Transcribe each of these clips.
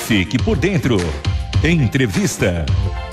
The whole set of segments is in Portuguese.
Fique por dentro. Entrevista.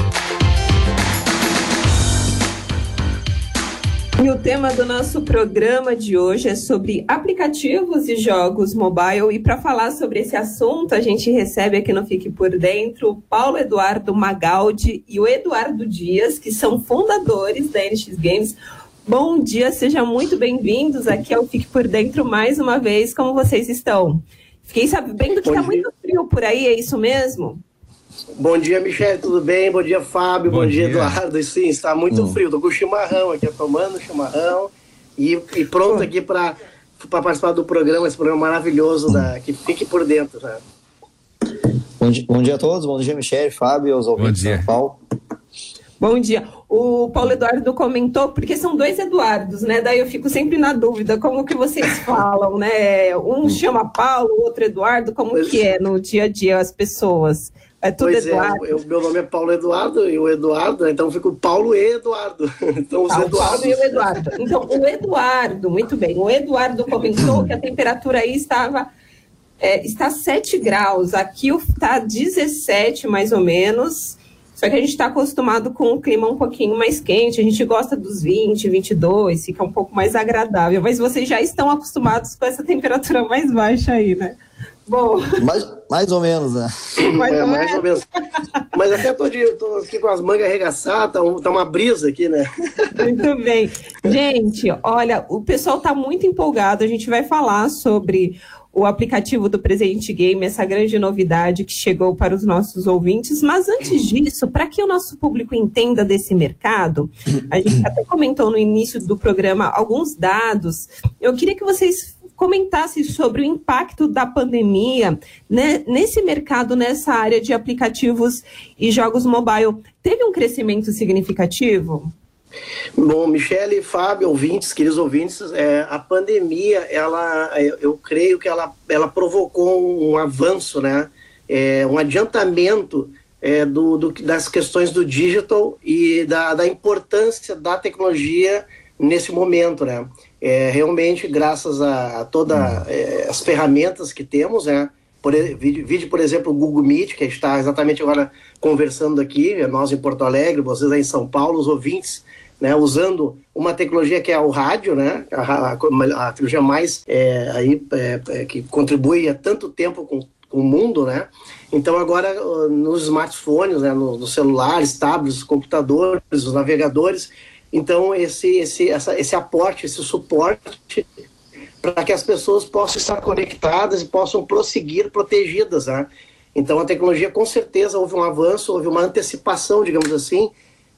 E o tema do nosso programa de hoje é sobre aplicativos e jogos mobile. E para falar sobre esse assunto, a gente recebe aqui no Fique por Dentro o Paulo Eduardo Magaldi e o Eduardo Dias, que ssão fundadores da NX Games. Bom dia, sejam muito bem-vindos aqui ao Fique por Dentro mais uma vez. Como vocês estão? Fiquei sabendo que está muito frio por aí, é isso mesmo? Bom dia, Michele, tudo bem? Bom dia, Fábio. Bom dia, Eduardo. Sim, está muito frio. Estou com o chimarrão aqui, tomando chimarrão e pronto aqui para participar do programa, esse programa maravilhoso que Fique por Dentro. Né? Bom dia a todos, bom dia, Michele, Fábio, aos ouvintes de São Paulo. Bom dia. O Paulo Eduardo comentou, porque são dois Eduardos, né? Daí eu fico sempre na dúvida, como que vocês falam, né? Um chama Paulo, o outro Eduardo, como que é no dia a dia as pessoas? É tudo Eduardo. Meu nome é Paulo Eduardo e o Eduardo, então fico Paulo e Eduardo. Então os Eduardos. Paulo e o Eduardo. Então o Eduardo, muito bem, o Eduardo comentou que a temperatura aí está 7 graus, aqui está 17 mais ou menos. Só que a gente está acostumado com um clima um pouquinho mais quente, a gente gosta dos 20, 22, fica um pouco mais agradável, mas vocês já estão acostumados com essa temperatura mais baixa aí, né? Bom... Mais ou menos, né? Mais ou menos. Mas até tô aqui com as mangas arregaçadas, tá uma brisa aqui, né? Muito bem. Gente, olha, o pessoal está muito empolgado, a gente vai falar sobre o aplicativo do Presente Game, essa grande novidade que chegou para os nossos ouvintes. Mas antes disso, para que o nosso público entenda desse mercado, a gente até comentou no início do programa alguns dados. Eu queria que vocês comentassem sobre o impacto da pandemia, né, nesse mercado, nessa área de aplicativos e jogos mobile. Teve um crescimento significativo? Bom, Michele, Fábio, ouvintes, queridos ouvintes, a pandemia, eu creio que ela provocou um avanço, né? Um adiantamento das questões do digital e da importância da tecnologia nesse momento, né? Realmente, graças a todas as ferramentas que temos, né? Vídeo, por exemplo, o Google Meet, que está exatamente agora conversando aqui, nós em Porto Alegre, vocês aí em São Paulo, os ouvintes, né, usando uma tecnologia que é o rádio, né, a tecnologia mais que contribui há tanto tempo com o mundo, né? Então agora nos smartphones, né, nos celulares, tablets, computadores, os navegadores, então esse aporte, esse suporte para que as pessoas possam estar conectadas e possam prosseguir protegidas, né? Então a tecnologia, com certeza, houve um avanço, houve uma antecipação, digamos assim,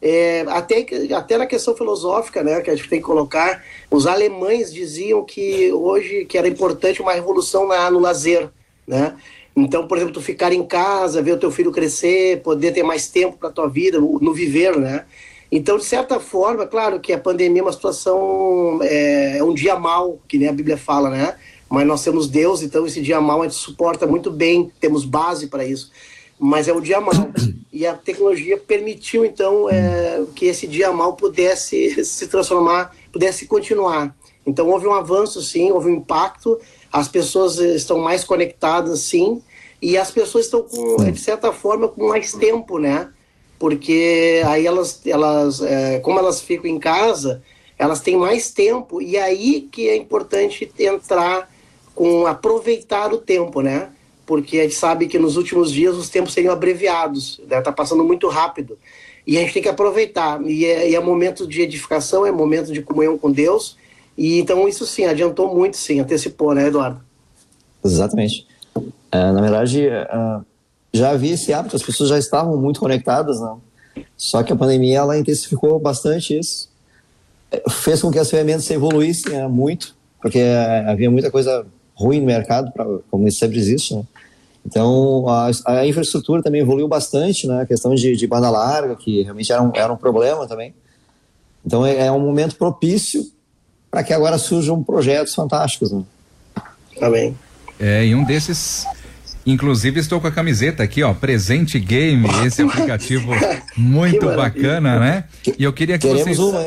até na questão filosófica, né, que a gente tem que colocar. Os alemães diziam que era importante uma revolução no lazer, né? Então, por exemplo, tu ficar em casa, ver o teu filho crescer, poder ter mais tempo para a tua vida, no viver, né? Então, de certa forma, claro que a pandemia é uma situação, é um dia mau, que nem a Bíblia fala, né? Mas nós temos Deus, então esse dia mau a gente suporta muito bem, temos base para isso. Mas é o dia mau. E a tecnologia permitiu, então, que esse dia mau pudesse se transformar, pudesse continuar. Então, houve um avanço, sim, houve um impacto, as pessoas estão mais conectadas, sim, e as pessoas estão, de certa forma, com mais tempo, né? Porque aí como elas ficam em casa, elas têm mais tempo, e aí que é importante entrar aproveitar o tempo, né? Porque a gente sabe que nos últimos dias os tempos seriam abreviados, né? Tá passando muito rápido, e a gente tem que aproveitar, e é momento de edificação, é momento de comunhão com Deus, e então isso sim, adiantou muito, sim, antecipou, né, Eduardo? Exatamente. Na verdade, já havia esse hábito, as pessoas já estavam muito conectadas, né? Só que a pandemia, ela intensificou bastante isso, fez com que as ferramentas se evoluíssem muito, porque havia muita coisa ruim no mercado, como isso sempre existe, né? Então a infraestrutura também evoluiu bastante, né? A questão de banda larga, que realmente era um problema também. Então é um momento propício para que agora surjam projetos fantásticos, né? Amém. E um desses, inclusive estou com a camiseta aqui, ó, Presente Game, esse aplicativo muito bacana, né? E eu queria que Queremos vocês... uma, hein?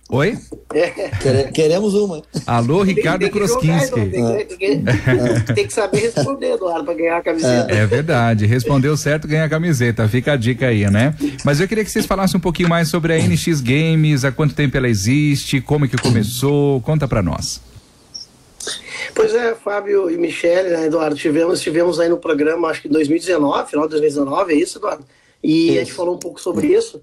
Oi? Queremos uma. Alô, Ricardo Kroskinski. Tem que saber responder, Eduardo, para ganhar a camiseta. É verdade, respondeu certo, ganha a camiseta, fica a dica aí, né? Mas eu queria que vocês falassem um pouquinho mais sobre a NX Games, há quanto tempo ela existe, como é que começou, conta pra nós. Pois é, Fábio e Michele, né, Eduardo, tivemos aí no programa, acho que em 2019, final de 2019, é isso, Eduardo? E a gente falou um pouco sobre isso.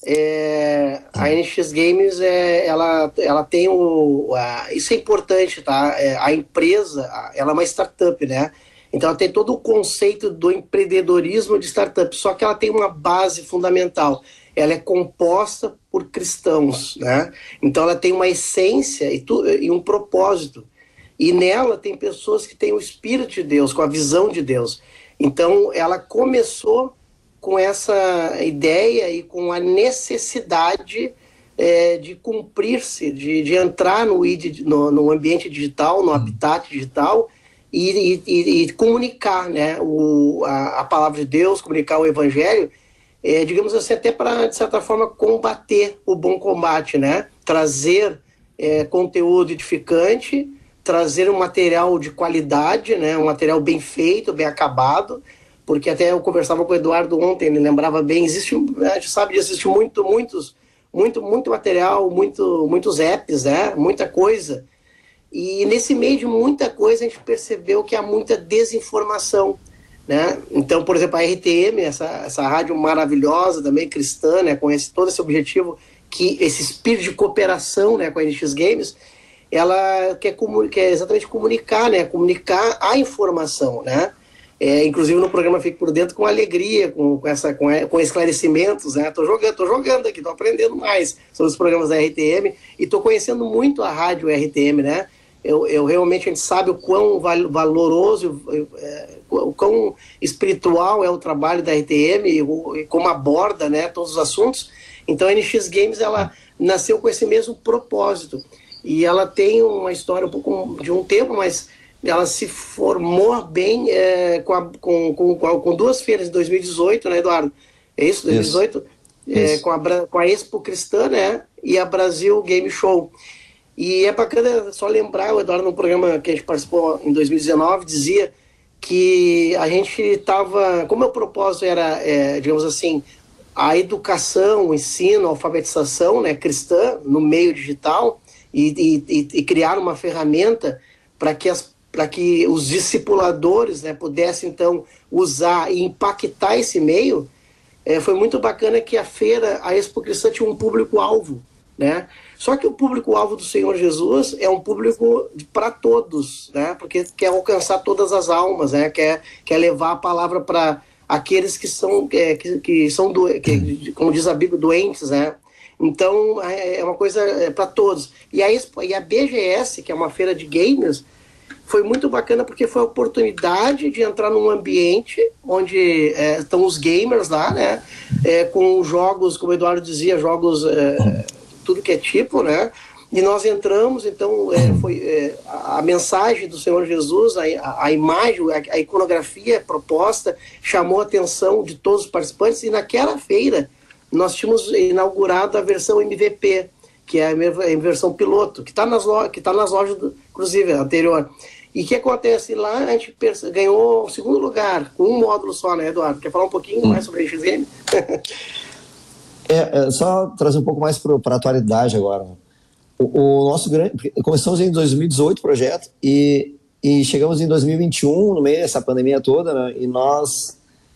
A NX Games, ela tem isso é importante, tá? A empresa, ela é uma startup, né? Então ela tem todo o conceito do empreendedorismo de startup, só que ela tem uma base fundamental. Ela é composta por cristãos, né? Então ela tem uma essência e um propósito. E nela tem pessoas que têm o Espírito de Deus, com a visão de Deus. Então ela começou com essa ideia e com a necessidade de cumprir-se, de entrar no ambiente digital, no habitat digital e comunicar, né, a palavra de Deus, comunicar o Evangelho, digamos assim, até para, de certa forma, combater o bom combate, né? Trazer conteúdo edificante, trazer um material de qualidade, né? Um material bem feito, bem acabado, porque até eu conversava com o Eduardo ontem, ele lembrava bem, a gente sabe disso, existe muito material, muitos apps, né? Muita coisa. E nesse meio de muita coisa a gente percebeu que há muita desinformação, né? Então, por exemplo, a RTM, essa rádio maravilhosa também, cristã, né? Com todo esse objetivo, esse espírito de cooperação, né? Com a NX Games, ela quer exatamente comunicar, né? Comunicar a informação, né? Inclusive no programa Fique por Dentro com alegria, com esclarecimentos, né? Tô jogando aqui, tô aprendendo mais sobre os programas da RTM e tô conhecendo muito a rádio RTM, né? Eu realmente, a gente sabe o quão valoroso, o quão espiritual é o trabalho da RTM e como aborda, né, todos os assuntos. Então a NX Games, ela nasceu com esse mesmo propósito e ela tem uma história um pouco de um tempo, mas ela se formou bem com duas feiras de 2018, né, Eduardo? É isso, 2018? Isso. Com a Expo Cristã, né, e a Brasil Game Show. E é bacana só lembrar, o Eduardo, no programa que a gente participou em 2019, dizia que a gente estava, como o propósito era, digamos assim, a educação, o ensino, a alfabetização, né, cristã no meio digital e criar uma ferramenta para que os discipuladores, né, pudessem então usar e impactar esse meio. Foi muito bacana que a Expo Cristã tinha um público-alvo, né? Só que o público-alvo do Senhor Jesus é um público para todos, né? Porque quer alcançar todas as almas, né? Quer levar a palavra para aqueles que são, como diz a Bíblia, doentes, né? Então, é uma coisa para todos. E a BGS, que é uma feira de gamers, foi muito bacana porque foi a oportunidade de entrar num ambiente onde estão os gamers lá, né? Com jogos, como o Eduardo dizia, jogos... tudo que é tipo, né? E nós entramos, então, foi a mensagem do Senhor Jesus, a imagem, a iconografia proposta, chamou a atenção de todos os participantes, e naquela feira nós tínhamos inaugurado a versão MVP, que é a versão piloto, que está nas lojas, inclusive, anterior. E o que acontece lá? A gente ganhou o segundo lugar, com um módulo só, né, Eduardo? Quer falar um pouquinho mais sobre a XM? Só trazer um pouco mais para a atualidade agora. O nosso começamos em 2018 o projeto e chegamos em 2021, no meio dessa pandemia toda, né, e nós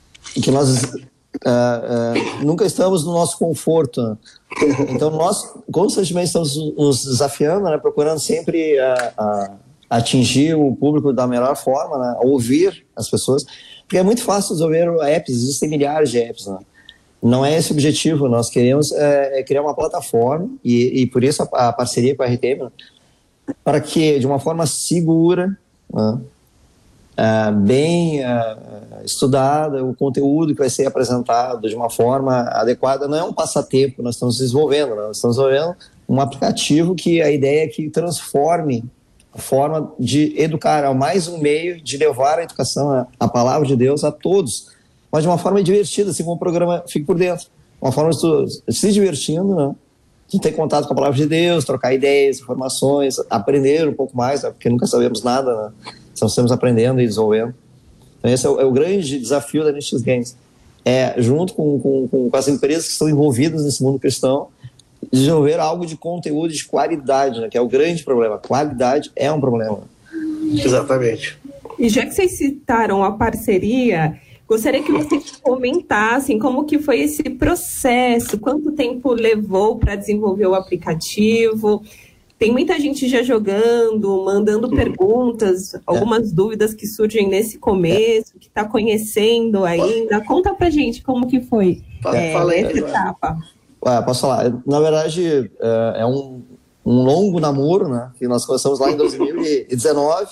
nunca estamos no nosso conforto, né? Então nós constantemente estamos nos desafiando, né, procurando sempre atingir o público da melhor forma, né, ouvir as pessoas, porque é muito fácil desenvolver apps, existem milhares de apps, né? Não é esse o objetivo, nós queremos criar uma plataforma e por isso a parceria com a RTM, para que de uma forma segura, né, bem estudada, o conteúdo que vai ser apresentado de uma forma adequada, não é um passatempo, nós estamos desenvolvendo, nós estamos desenvolvendo um aplicativo que a ideia é que transforme a forma de educar, mais um meio de levar a educação, a palavra de Deus a todos, mas de uma forma divertida, assim como o programa Fique por Dentro. Uma forma de tu se divertindo, né? de ter contato com a palavra de Deus, trocar ideias, informações, aprender um pouco mais, né? Porque nunca sabemos nada, né? Então estamos aprendendo e desenvolvendo. Então esse é o grande desafio da NX Games. Junto com as empresas que estão envolvidas nesse mundo cristão, desenvolver algo de conteúdo de qualidade, né? Que é o grande problema. Qualidade é um problema. Exatamente. E já que vocês citaram a parceria, gostaria que vocês comentassem como que foi esse processo, quanto tempo levou para desenvolver o aplicativo. Tem muita gente já jogando, mandando perguntas, algumas dúvidas que surgem nesse começo, que está conhecendo ainda. Conta pra gente como que foi essa etapa. Posso falar? Na verdade, é um longo namoro, né? Que nós começamos lá em 2019,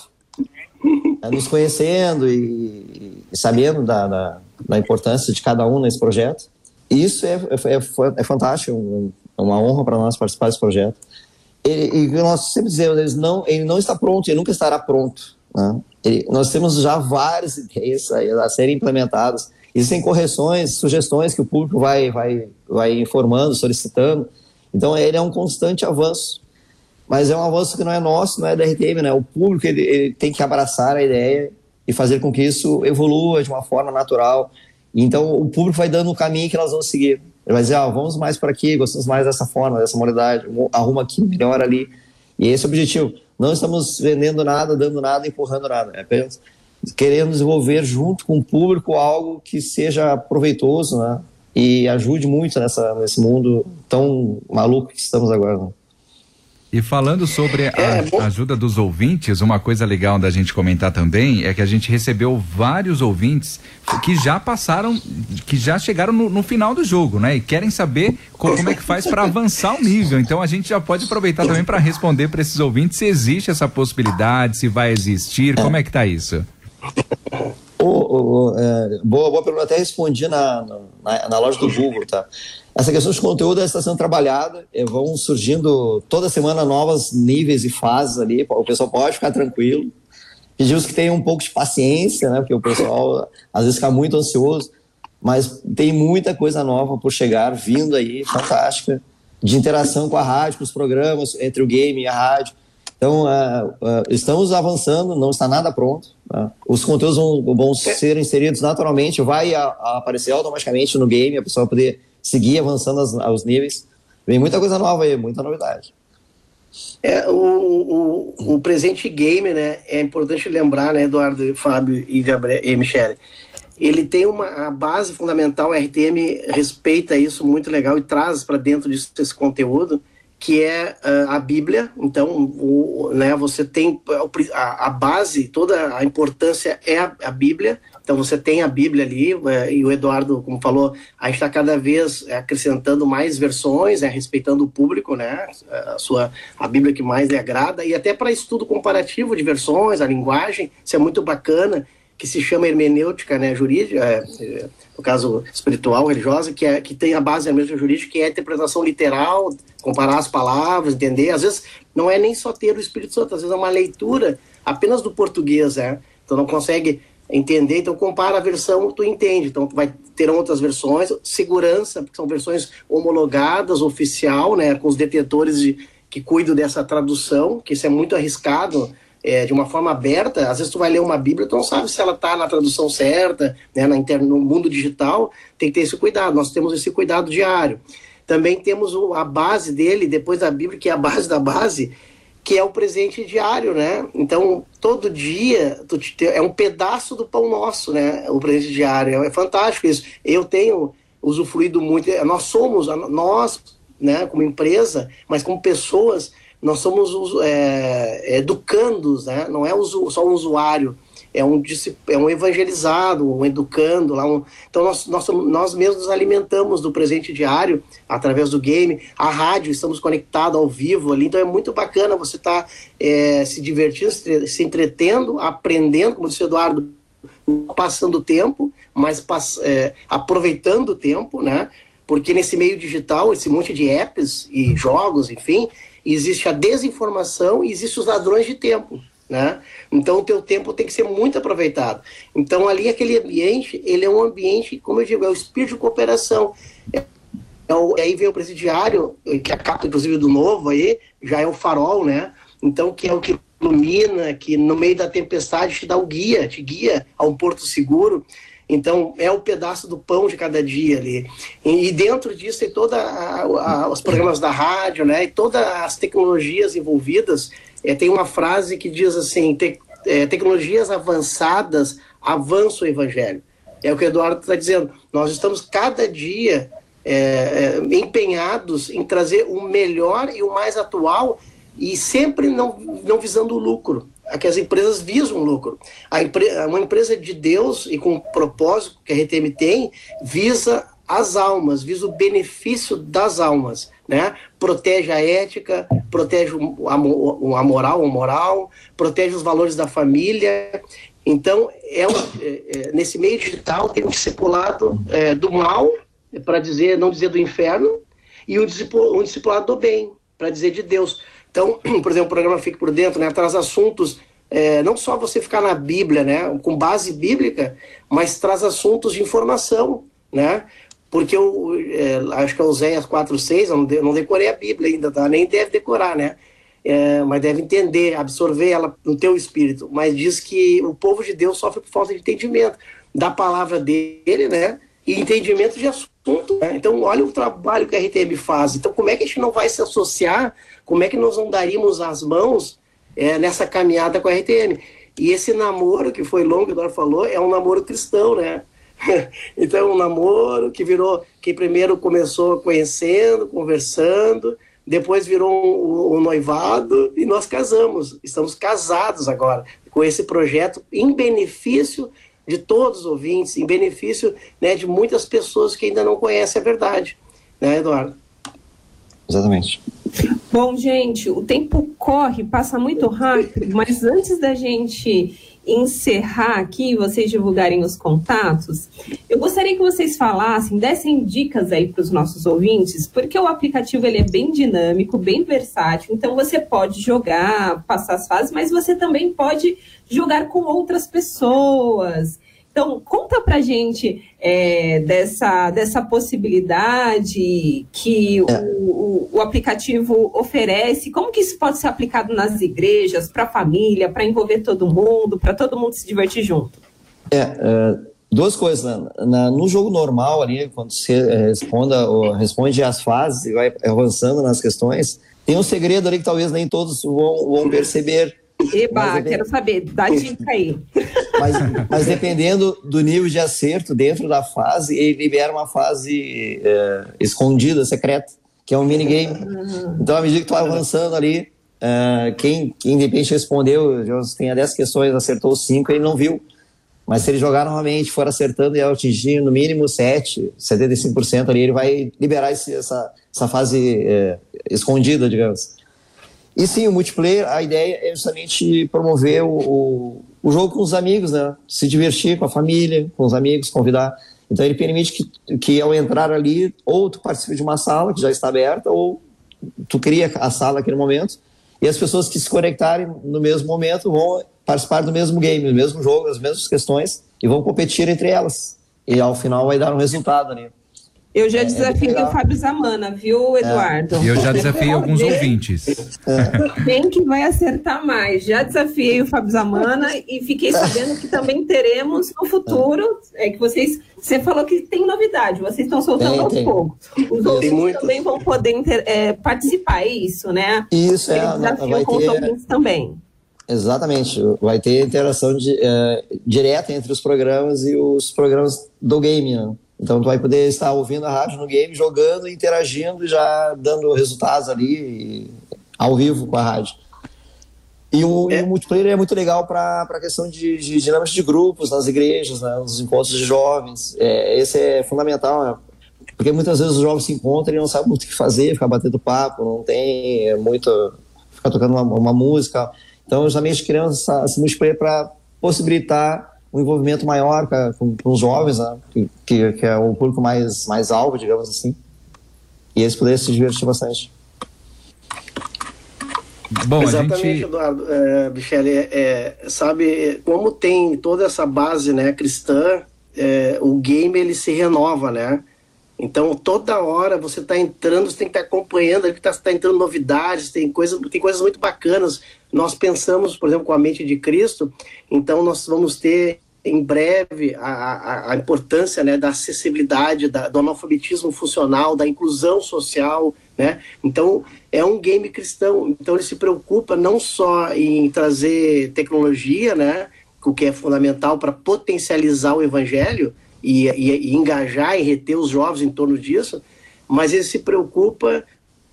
nos conhecendo e sabendo da importância de cada um nesse projeto. E isso é fantástico, é uma honra para nós participar desse projeto. E nós sempre dizemos, ele não está pronto, ele nunca estará pronto, né? Nós temos já várias ideias a serem implementadas. Existem correções, sugestões que o público vai informando, solicitando. Então, ele é um constante avanço. Mas é um avanço que não é nosso, não é da RTM, né? O público ele tem que abraçar a ideia e fazer com que isso evolua de uma forma natural. Então, o público vai dando o caminho que nós vamos seguir. Ele vai dizer, vamos mais para aqui, gostamos mais dessa forma, dessa modalidade, arruma aqui, melhor ali. E esse é o objetivo. Não estamos vendendo nada, dando nada, empurrando nada. É apenas querendo desenvolver junto com o público algo que seja proveitoso, né? E ajude muito nesse mundo tão maluco que estamos agora, né? E falando sobre a ajuda dos ouvintes, uma coisa legal da gente comentar também é que a gente recebeu vários ouvintes que já passaram, que já chegaram no final do jogo, né? E querem saber como é que faz para avançar o nível. Então a gente já pode aproveitar também para responder para esses ouvintes se existe essa possibilidade, se vai existir, como é que tá isso? Boa pergunta, até respondi na loja do Google, tá? Essa questão de conteúdo está sendo trabalhada, vão surgindo toda semana novos níveis e fases ali, o pessoal pode ficar tranquilo. Pedimos que tenham um pouco de paciência, né? Porque o pessoal às vezes fica muito ansioso, mas tem muita coisa nova por chegar, vindo aí, fantástica, de interação com a rádio, com os programas, entre o game e a rádio. Então, estamos avançando, não está nada pronto. Tá? Os conteúdos vão ser inseridos naturalmente, vai aparecer automaticamente no game, a pessoa vai poder seguir avançando aos níveis. Vem muita coisa nova aí, muita novidade. O presente game, né, é importante lembrar, né, Eduardo, Fábio e Michele, ele tem a base fundamental, a RTM respeita isso muito legal e traz para dentro disso esse conteúdo, que é a Bíblia. Então, né, você tem a base, toda a importância é a Bíblia. Então, você tem a Bíblia ali, e o Eduardo, como falou, a gente está cada vez acrescentando mais versões, respeitando o público, né, a Bíblia que mais lhe agrada, e até para estudo comparativo de versões, a linguagem, isso é muito bacana, que se chama hermenêutica, né, jurídica, no caso espiritual, religiosa, que tem a base da hermenêutica jurídica, que é a interpretação literal, comparar as palavras, entender. Às vezes não é nem só ter o Espírito Santo, às vezes é uma leitura apenas do português, então não consegue entender, então compara a versão que tu entende, então tu vai ter outras versões, segurança, porque são versões homologadas, oficial, né, com os detetores que cuidam dessa tradução, que isso é muito arriscado, de uma forma aberta. Às vezes tu vai ler uma Bíblia, tu não sabe se ela está na tradução certa, né, no mundo digital, tem que ter esse cuidado, nós temos esse cuidado diário. Também temos a base dele, depois da Bíblia, que é a base da base, que é o presente diário, né? Então, todo dia é um pedaço do pão nosso, né? O presente diário, é fantástico isso. Eu tenho usufruído muito, nós, né, como empresa, mas como pessoas, nós somos educandos, né? Não é só um usuário, é um evangelizado, um educando. Então nós mesmos nos alimentamos do presente diário através do game. A rádio, estamos conectados ao vivo ali, então é muito bacana você estar se divertindo, se entretendo, aprendendo, como disse o Eduardo, passando o tempo, mas aproveitando o tempo, né? Porque nesse meio digital, esse monte de apps e jogos, enfim, existe a desinformação e existem os ladrões de tempo, né? Então o teu tempo tem que ser muito aproveitado. Então ali aquele ambiente, ele é um ambiente, como eu digo, é o espírito de cooperação, é aí vem o presidiário, que é a capa, inclusive, do novo aí, já é o farol, né? Então, que é o que ilumina, que no meio da tempestade te dá o guia, te guia a um porto seguro. Então, é um pedaço do pão de cada dia ali. E dentro disso tem todos os programas da rádio, né? E todas as tecnologias envolvidas. Tem uma frase que diz assim, tecnologias avançadas avançam o evangelho. É o que o Eduardo está dizendo. Nós estamos cada dia empenhados em trazer o melhor e o mais atual e sempre não visando o lucro. Que as empresas visam o lucro. Uma empresa de Deus e com o propósito que a RTM tem, visa as almas, visa o benefício das almas, né? Protege a ética, protege a moral, protege os valores da família. Então, nesse meio digital tem um discipulado do mal, para não dizer do inferno, e um discipulado do bem, para dizer de Deus. Então, por exemplo, o programa Fique por Dentro, né, traz assuntos, não só você ficar na Bíblia, né, com base bíblica, mas traz assuntos de informação, né? Porque acho que é Oséias 4:6, eu não decorei a Bíblia ainda, tá? Nem deve decorar, né? Mas deve entender, absorver ela no teu espírito. Mas diz que o povo de Deus sofre por falta de entendimento da palavra dele, né? E entendimento de assunto, né? Então, olha o trabalho que a RTM faz. Então, como é que a gente não vai se associar? Como é que nós não daríamos as mãos nessa caminhada com a RTM? E esse namoro, que foi longo, que o Eduardo falou, é um namoro cristão, né? Então, é um namoro que primeiro começou conhecendo, conversando, depois virou um noivado e nós casamos. Estamos casados agora com esse projeto em benefício de todos os ouvintes, em benefício, né, de muitas pessoas que ainda não conhecem a verdade, né, Eduardo? Exatamente. Bom, gente, o tempo corre, passa muito rápido, mas antes da gente encerrar aqui, vocês divulgarem os contatos, eu gostaria que vocês falassem, dessem dicas aí para os nossos ouvintes, porque o aplicativo ele é bem dinâmico, bem versátil, então você pode jogar, passar as fases, mas você também pode jogar com outras pessoas. Então, conta pra gente dessa possibilidade que o aplicativo oferece, como que isso pode ser aplicado nas igrejas, para a família, para envolver todo mundo, para todo mundo se divertir junto. Duas coisas, né? No jogo normal ali, quando você responde as fases e vai avançando nas questões, tem um segredo ali que talvez nem todos vão perceber. Eba, quero saber, dá dica aí. Mas dependendo do nível de acerto dentro da fase, ele libera uma fase escondida, secreta, que é um minigame. Então, à medida que tu vai avançando ali, quem de repente respondeu, tem 10 questões, acertou 5, ele não viu. Mas se ele jogar novamente, for acertando e atingir no mínimo 75% ali, ele vai liberar essa fase escondida, digamos. E sim, o multiplayer, a ideia é justamente promover o jogo com os amigos, né? Se divertir com a família, com os amigos, convidar. Então ele permite que ao entrar ali, ou tu participe de uma sala que já está aberta, ou tu cria a sala naquele momento, e as pessoas que se conectarem no mesmo momento vão participar do mesmo game, do mesmo jogo, das mesmas questões, e vão competir entre elas. E ao final vai dar um resultado ali. Eu já desafiei o Fábio Zamana, viu, Eduardo? E eu já desafiei alguns ouvintes. Quem que vai acertar mais? Já desafiei o Fábio Zamana e fiquei sabendo que também teremos no futuro, que você falou que tem novidade, vocês estão soltando aos poucos. Os ouvintes também vão poder participar, é isso, né? Isso, desafio com os ouvintes também. Exatamente, vai ter interação direta entre os programas e os programas do game, né? Então tu vai poder estar ouvindo a rádio no game, jogando, interagindo e já dando resultados ali ao vivo com a rádio. E o multiplayer é muito legal para a questão de dinâmica de grupos nas igrejas, né, nos encontros de jovens. Esse é fundamental, né? Porque muitas vezes os jovens se encontram e não sabem muito o que fazer, ficar batendo papo, não tem muito... ficar tocando uma música. Então, justamente criamos esse multiplayer para possibilitar um envolvimento maior com os jovens, né? que é o público mais alvo, digamos assim, e eles poderem se divertir bastante. Bom, exatamente, Eduardo. Michele, sabe, como tem toda essa base, né, cristã, o game ele se renova, né? Então, toda hora você está entrando, você tem que estar acompanhando, está entrando novidades, tem coisas muito bacanas. Nós pensamos, por exemplo, com a Mente de Cristo, então nós vamos ter em breve a importância, né, da acessibilidade, do analfabetismo funcional, da inclusão social, né? Então, é um game cristão. Então, ele se preocupa não só em trazer tecnologia, né, o que é fundamental para potencializar o evangelho, e engajar e reter os jovens em torno disso, mas ele se preocupa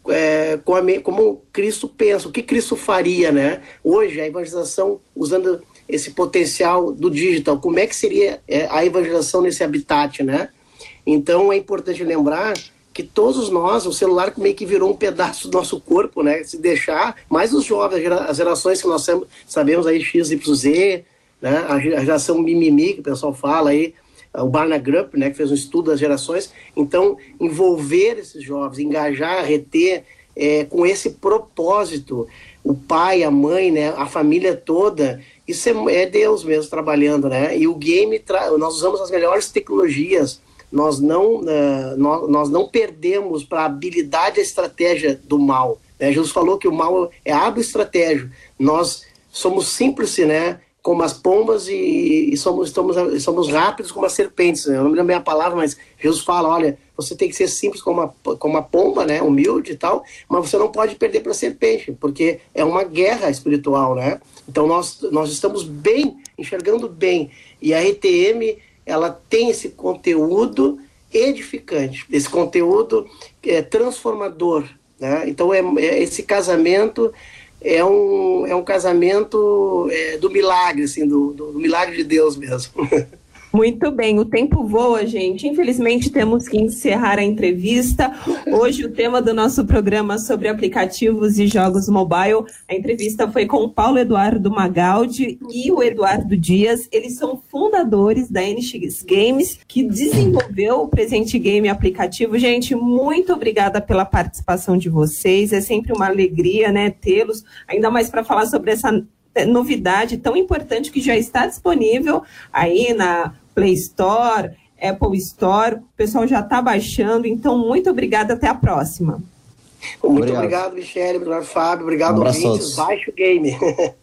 como Cristo pensa, o que Cristo faria, né? Hoje, a evangelização, usando esse potencial do digital, como é que seria a evangelização nesse habitat, né? Então, é importante lembrar que todos nós, o celular meio que virou um pedaço do nosso corpo, né? Se deixar, mais os jovens, as gerações que nós sabemos aí, X, Y, Z, né? A geração mimimi, que o pessoal fala aí, o Barna Group, né, que fez um estudo das gerações. Então, envolver esses jovens, engajar, reter, com esse propósito, o pai, a mãe, né, a família toda, isso é Deus mesmo trabalhando, né? E o game, nós usamos as melhores tecnologias, nós não perdemos para a habilidade e a estratégia do mal, né? Jesus falou que o mal é hábil estratégia. Nós somos simples, né, como as pombas e somos rápidos como as serpentes, né? Eu não me lembro bem a palavra, mas Jesus fala, olha, você tem que ser simples como a pomba, né? Humilde e tal, mas você não pode perder para a serpente, porque é uma guerra espiritual, né? Então nós estamos bem, enxergando bem, e a RTM, ela tem esse conteúdo edificante, esse conteúdo transformador, né? Então esse casamento é um casamento do milagre, assim, do milagre de Deus mesmo. Muito bem, o tempo voa, gente. Infelizmente temos que encerrar a entrevista. Hoje o tema do nosso programa sobre aplicativos e jogos mobile. A entrevista foi com o Paulo Eduardo Magaldi e o Eduardo Dias. Eles são fundadores da NX Games, que desenvolveu o Presente Game aplicativo. Gente, muito obrigada pela participação de vocês. É sempre uma alegria, né, tê-los, ainda mais para falar sobre essa novidade tão importante que já está disponível aí na Play Store, Apple Store. O pessoal já está baixando, então muito obrigada, até a próxima. Muito obrigado, Michele, obrigado, Fábio, obrigado, ouvintes. Baixe o game.